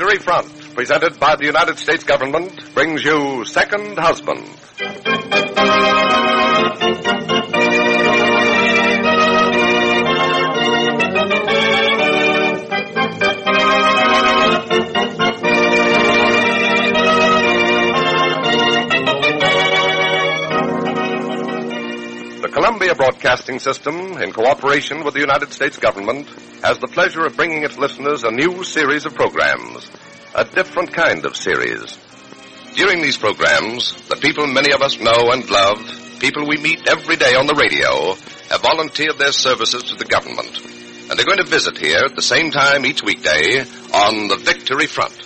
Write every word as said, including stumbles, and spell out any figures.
Victory Front, presented by the United States government, brings you Second Husband. The Columbia Broadcasting System, in cooperation with the United States government, has the pleasure of bringing its listeners a new series of programs, a different kind of series. During these programs, the people many of us know and love, people we meet every day on the radio, have volunteered their services to the government. And they're going to visit here at the same time each weekday on the Victory Front.